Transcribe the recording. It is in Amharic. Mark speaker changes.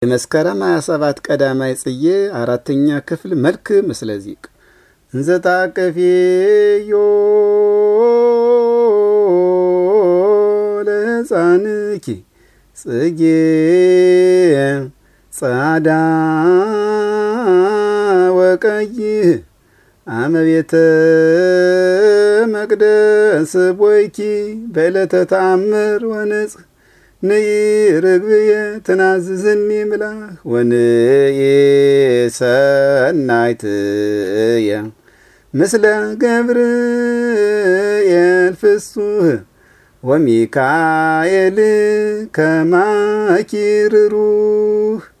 Speaker 1: መስከረም 27 ቀዳማይ ጽዬ አራተኛ ክፍል መልክ መስለዚቅ እንዘታቀፊዮ ለሕፃንኪ ጽጌ ጻዳ ወቀይህ አመቤተ መቅደስ ቦይኪ በዕለተ ተአምር ወንጽህ ነይ ርግብየ ትናዝዝኒ ምላህ ወንይ ሰናይትየ ምስለ ገብርኤል ፍሱህ ወሚካኤል ከማኪ ርሩህ